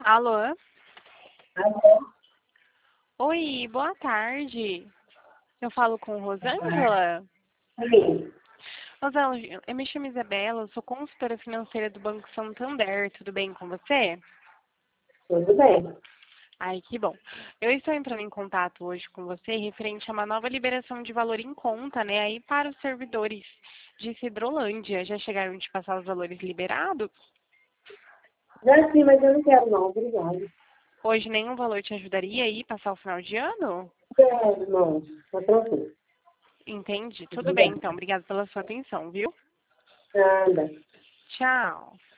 Alô? Alô? Oi, boa tarde. Eu falo com Rosângela? Sim, Rosângela, eu me chamo Isabela, eu sou consultora financeira do Banco Santander. Tudo bem com você? tudo bem. Ai, que bom. Eu estou entrando em contato hoje com você referente a uma nova liberação de valor em conta, né, aí para os servidores de Cidrolândia. Já chegaram de passar os valores liberados? Já sim, mas eu não quero não, obrigada. Hoje nenhum valor te ajudaria aí passar o final de ano? Quero não, tá tranquilo. Entendi. Tudo bem, Obrigada. então. Obrigada pela sua atenção, viu? Nada. Tchau.